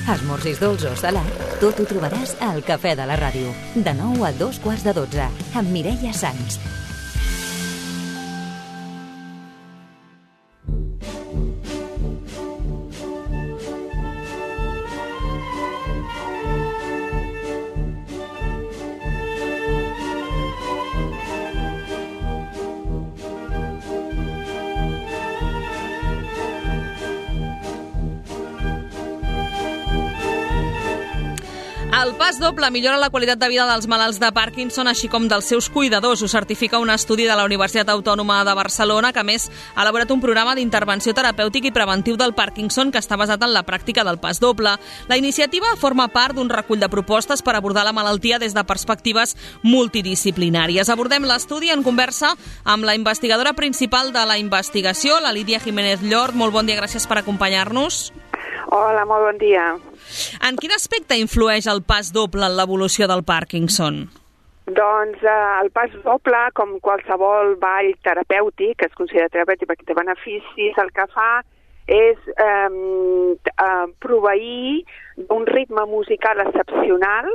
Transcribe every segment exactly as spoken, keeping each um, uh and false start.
Esmorzis dolç o salat, tot ho trobaràs al Cafè de la Ràdio. De nou a dos quarts de dotze, amb Mireia Sans. El pas doble millora la qualitat de vida dels malalts de Parkinson, així com dels seus cuidadors. Ho certifica un estudi de la Universitat Autònoma de Barcelona, que a més ha elaborat un programa d'intervenció terapèutic i preventiu del Parkinson que està basat en la pràctica del pas doble. La iniciativa forma part d'un recull de propostes per abordar la malaltia des de perspectives multidisciplinàries. Abordem l'estudi en conversa amb la investigadora principal de la investigació, la Lídia Jiménez Llort. Molt bon dia, gràcies per acompanyar-nos. Hola, molt bon dia. En quin aspecte influeix el pas doble en l'evolució del Parkinson? Doncs eh, el pas doble, com qualsevol ball terapèutic, que es considera terapèutic perquè té beneficis, el que fa és eh, eh, proveir un ritme musical excepcional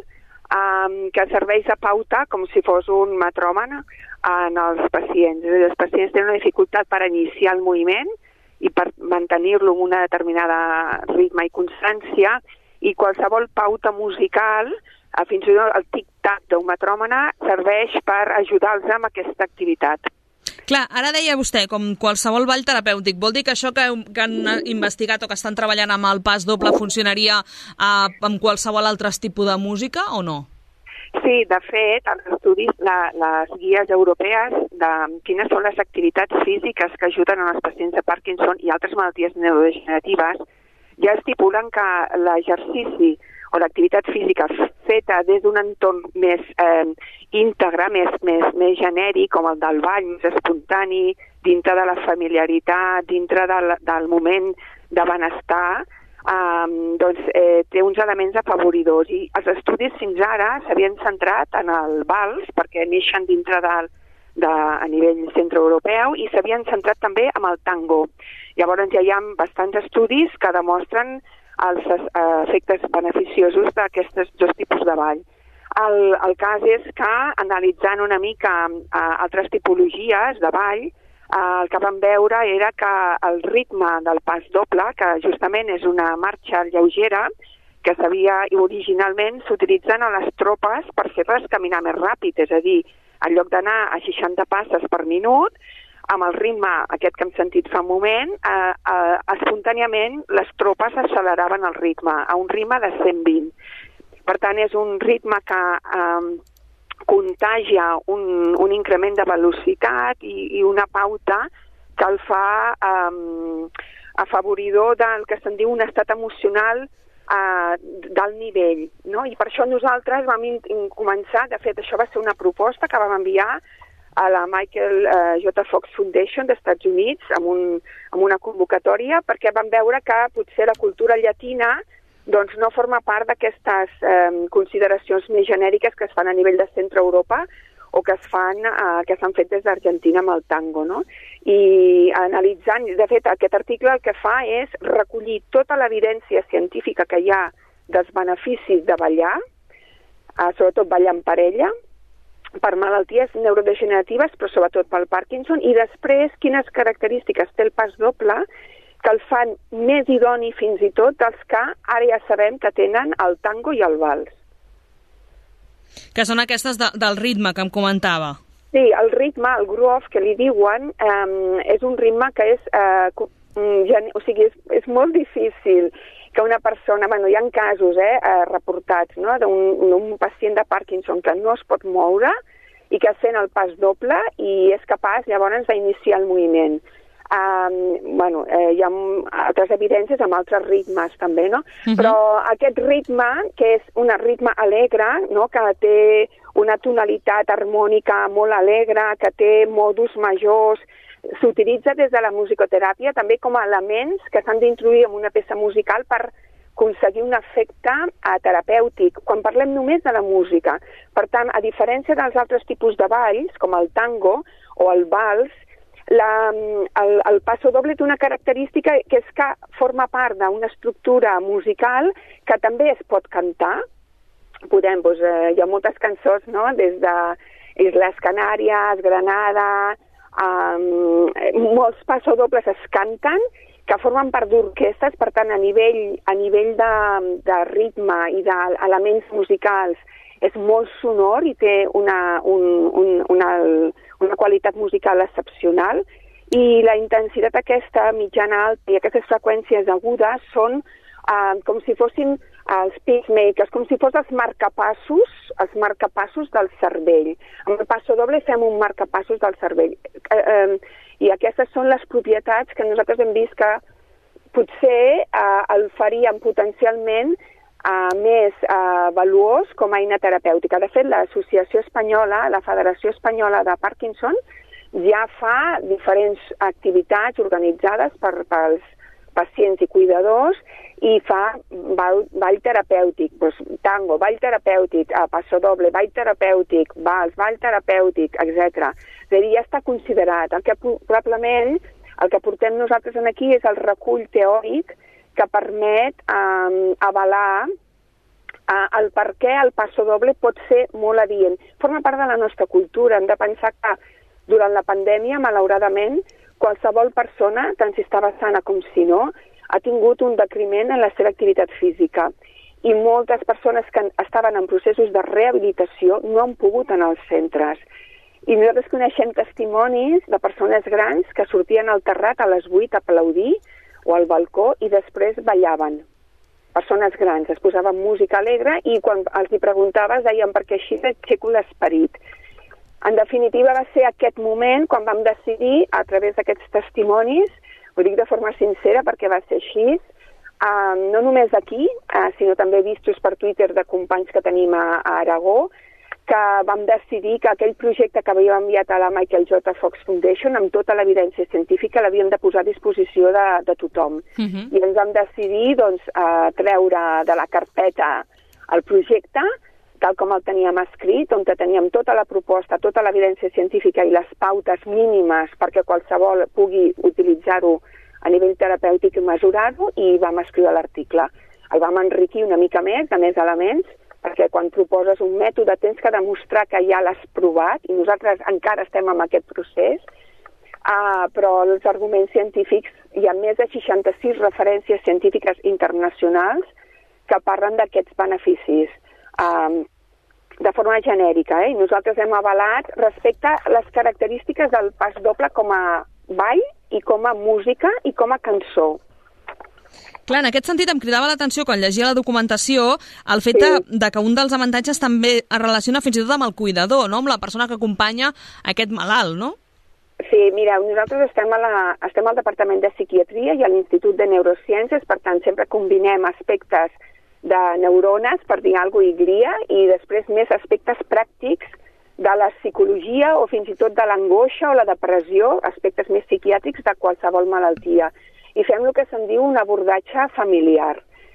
eh, que serveix de pauta com si fos un metròman en els pacients. És a dir, els pacients tenen una dificultat per iniciar el moviment i per mantenir-lo amb una determinada ritme i constància, i qualsevol pauta musical, fins i tot el tic-tac d'un metròmana, serveix per ajudar-los amb aquesta activitat. Clar, ara deia vostè, com qualsevol ball terapèutic, vol dir que això que, que han investigat o que estan treballant amb el pas doble funcionaria eh, amb qualsevol altre tipus de música o no? Sí, de fet, els estudis, la, les guies europees de quines són les activitats físiques que ajuden als pacients de Parkinson i altres malalties neurodegeneratives ja estipulen que l'exercici o l'activitat física feta des d'un entorn més eh, íntegre, més, més, més genèric, com el del ball, més espontani, dintre de la familiaritat, dintre del, del moment de benestar, eh, doncs eh, té uns elements afavoridors. I els estudis fins ara s'havien centrat en el vals, perquè neixen dintre del De, a nivell centroeuropeu, i s'havien centrat també en el tango. Llavors ja hi ha bastants estudis que demostren els eh, efectes beneficiosos d'aquests dos tipus de ball. El, el cas és que, analitzant una mica eh, altres tipologies de ball, eh, el que vam veure era que el ritme del pas doble, que justament és una marxa lleugera, que s'havia originalment s'utilitzen a les tropes per fer-les caminar més ràpid, és a dir, en lloc d'anar a seixanta passes per minut, amb el ritme aquest que hem sentit fa un moment, eh, eh, espontàniament les tropes acceleraven el ritme, a un ritme de cent vint. Per tant, és un ritme que eh, contagia un, un increment de velocitat i, i una pauta que el fa eh, afavoridor del que se'n diu un estat emocional Uh, del nivell, no? I per això nosaltres vam in- in- començar, de fet això va ser una proposta que vam enviar a la Michael uh, J. Fox Foundation dels Estats Units amb, un, amb una convocatòria, perquè vam veure que potser la cultura llatina doncs, no forma part d'aquestes um, consideracions més genèriques que es fan a nivell de Centre-Europa o que es fan, uh, que s'han fet des d'Argentina amb el tango, no? I analitzant, de fet, aquest article el que fa és recollir tota l'evidència científica que hi ha dels beneficis de ballar, uh, sobretot ballar en parella, per malalties neurodegeneratives, però sobretot pel Parkinson, i després quines característiques té el pas doble que el fan més idoni fins i tot dels que ara ja sabem que tenen el tango i el vals. Que són aquestes de, del ritme que em comentava. Sí, el ritme, el groove, que li diuen, eh, és un ritme que és, eh, gen... o sigui, és, és molt difícil que una persona, bueno, hi ha casos eh, reportats, no?, d'un pacient de Parkinson que no es pot moure i que sent el pas doble i és capaç llavors d'iniciar el moviment. Um, bueno, eh, hi ha altres evidències amb altres ritmes també, no? Uh-huh. Però aquest ritme, que és un ritme alegre, no?, que té una tonalitat harmònica molt alegre, que té modus majors, s'utilitza des de la musicoteràpia també com a elements que s'han d'introduir en una peça musical per aconseguir un efecte eh, terapèutic, quan parlem només de la música. Per tant, a diferència dels altres tipus de balls, com el tango o el vals, La, el, el passo doble té una característica que és que forma part d'una estructura musical que també es pot cantar. Podem, doncs, eh, hi ha moltes cançons, no?, des de Isles Canàries, Granada, eh, molts passodobles es canten, que formen part d'orquestres, per tant, a nivell, a nivell de, de ritme i d'elements musicals és molt sonor i té una, un, un, una, una qualitat musical excepcional, i la intensitat aquesta mitjana alta i aquestes freqüències agudes són uh, com si fossin els pacemakers, com si fos els marcapassos, els marcapassos del cervell. Amb el passo doble fem un marcapassos del cervell. Uh, uh, I aquestes són les propietats que nosaltres hem vist que potser uh, el farien potencialment Uh, més uh, valuós com a eina terapèutica. De fet, l'Associació Espanyola, la Federació Espanyola de Parkinson, ja fa diferents activitats organitzades per, pels pacients i cuidadors i fa ball, ball terapèutic, doncs, tango, ball terapèutic, uh, passo doble, ball terapèutic, vals, ball terapèutic, etcètera. És a dir, ja està considerat. El que probablement el que portem nosaltres aquí és el recull teòric que permet eh, avalar eh, el per què el passo doble pot ser molt adient. Forma part de la nostra cultura. Hem de pensar que durant la pandèmia, malauradament, qualsevol persona, tant si estava sana com si no, ha tingut un decriment en la seva activitat física. I moltes persones que estaven en processos de rehabilitació no han pogut anar als centres. I nosaltres coneixem testimonis de persones grans que sortien al terrat a les vuit a aplaudir o al balcó i després ballaven. Persones grans, es posaven música alegre i quan els hi preguntaves deien perquè així t'aixeco l'esperit. En definitiva va ser aquest moment quan vam decidir, a través d'aquests testimonis, ho dic de forma sincera perquè va ser així, uh, no només aquí, uh, sinó també vistos per Twitter de companys que tenim a, a Aragó, que vam decidir que aquell projecte que havíem enviat a la Michael J. Fox Foundation, amb tota l'evidència científica, l'havíem de posar a disposició de, de tothom. Uh -huh. I ens vam decidir doncs, a treure de la carpeta el projecte, tal com el teníem escrit, on teníem tota la proposta, tota l'evidència científica i les pautes mínimes perquè qualsevol pugui utilitzar-ho a nivell terapèutic i mesurar-ho, i vam escriure l'article. El vam enriquir una mica més, de més elements, perquè quan proposes un mètode tens que demostrar que ja l'has provat, i nosaltres encara estem en aquest procés, uh, però els arguments científics, hi ha més de seixanta-sis referències científiques internacionals que parlen d'aquests beneficis um, de forma genèrica, eh? I nosaltres hem avalat respecte a les característiques del pas doble com a ball i com a música i com a cançó. Clar, en aquest sentit em cridava l'atenció quan llegia la documentació el fet sí. de, de que un dels avantatges també es relaciona fins i tot amb el cuidador, no?, amb la persona que acompanya aquest malalt, no? Sí, mireu, nosaltres estem, a la, estem al Departament de Psiquiatria i a l'Institut de Neurociències, per tant sempre combinem aspectes de neurones, per dir alguna cosa, i glia, i després més aspectes pràctics de la psicologia o fins i tot de l'angoixa o la depressió, aspectes més psiquiàtrics de qualsevol malaltia. I fem el que se'n diu un abordatge familiar.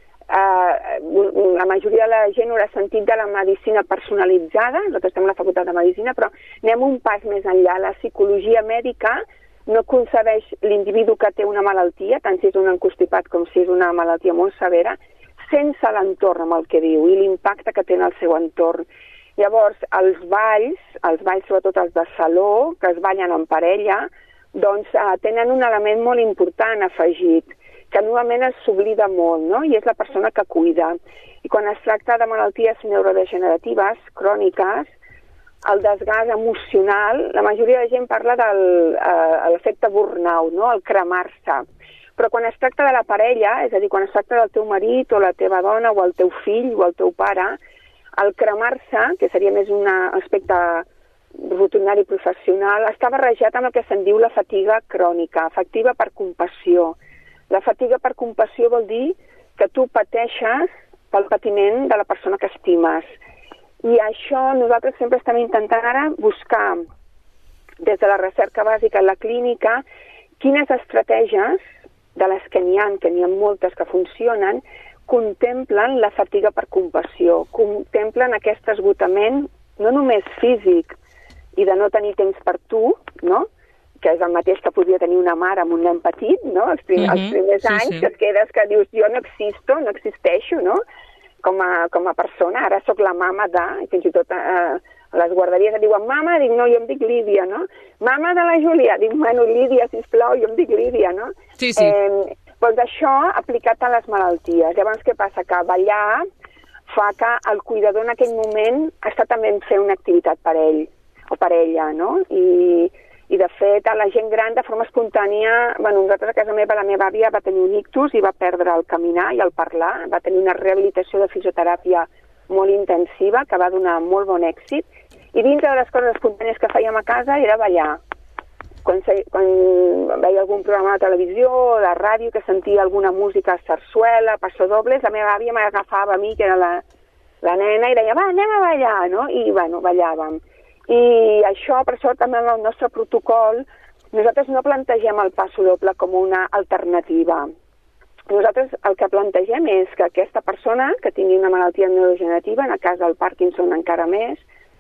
Uh, la majoria de la gent haurà sentit de la medicina personalitzada, nosaltres estem a la Facultat de Medicina, però anem un pas més enllà. La psicologia mèdica no concebeix l'individu que té una malaltia, tant si és un encostipat com si és una malaltia molt severa, sense l'entorn amb el que viu i l'impacte que té en el seu entorn. Llavors, els balls, els balls sobretot els de saló, que es ballen en parella, doncs eh, tenen un element molt important afegit, que normalment s'oblida molt, no?, i és la persona que cuida. I quan es tracta de malalties neurodegeneratives, cròniques, el desgast emocional, la majoria de gent parla de eh, l'efecte burnout, no?, el cremar-se. Però quan es tracta de la parella, és a dir, quan es tracta del teu marit o la teva dona o el teu fill o el teu pare, el cremar-se, que seria més un aspecte rutinari professional, està barrejat amb el que se'n diu la fatiga crònica, afectiva per compassió. La fatiga per compassió vol dir que tu pateixes pel patiment de la persona que estimes. I això nosaltres sempre estem intentant ara buscar, des de la recerca bàsica en la clínica, quines estratègies, de les que n'hi ha, que n'hi ha moltes que funcionen, contemplen la fatiga per compassió, contemplen aquest esgotament no només físic i de no tenir temps per tu, no?, que és el mateix que podria tenir una mare amb un nen petit, no? Els, prim, uh-huh. els primers sí, anys sí. que et quedes que dius, jo no existo, no existeixo, no? Com a, com a persona, ara sóc la mama de, i fins i tot eh, a les guarderies et diuen mama, dic no, jo em dic Lídia, no? Mama de la Júlia, dic, bueno, Lídia, sisplau, jo em dic Lídia, no? Sí, sí. Eh, doncs això aplicat a les malalties. Llavors, què passa? Que ballar fa que el cuidador en aquell moment està també fent una activitat per ell o per ella, no? I, i de fet, a la gent gran, de forma espontània, bueno, nosaltres a casa meva, la meva àvia va tenir un ictus i va perdre el caminar i el parlar, va tenir una rehabilitació de fisioteràpia molt intensiva, que va donar molt bon èxit, i dintre de les coses espontànies que fèiem a casa era ballar. Quan, se, quan veia algun programa de televisió o de ràdio que sentia alguna música, sarsuela, passodobles, la meva àvia m'agafava a mi, que era la, la nena, i deia, va, anem a ballar, no? I, bueno, ballàvem. I això, per això, també en el nostre protocol, nosaltres no plantegem el passo doble com una alternativa. Nosaltres el que plantegem és que aquesta persona que tingui una malaltia neurodegenerativa, en el cas del Parkinson encara més,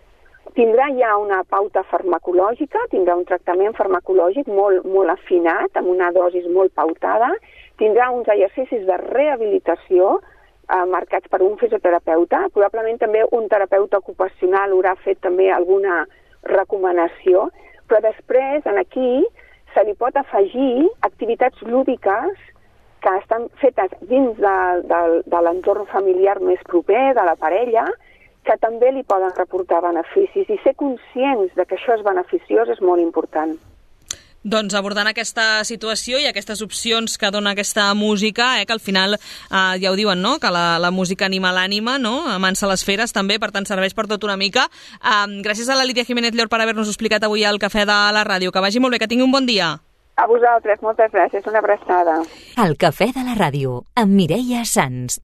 tindrà ja una pauta farmacològica, tindrà un tractament farmacològic molt, molt afinat, amb una dosis molt pautada, tindrà uns exercicis de rehabilitació eh, marcats per un fisioterapeuta, probablement també un terapeuta ocupacional haurà fet també alguna recomanació, però després, en aquí, se li pot afegir activitats lúdiques que estan fetes dins de, de, de l'entorn familiar més proper, de la parella, que també li poden reportar beneficis, i ser conscients de que això és beneficiós és molt important. Doncs abordant aquesta situació i aquestes opcions que dona aquesta música, eh, que al final eh, ja ho diuen, no?, que la, la música anima l'ànima, no?, amansa les feres també, per tant serveix per tot una mica. Eh, gràcies a la Lídia Jiménez Llor per haver-nos explicat avui al Cafè de la Ràdio. Que vagi molt bé, que tingui un bon dia. A vosaltres, moltes gràcies, una abraçada. El Cafè de la Ràdio, amb Mireia Sans.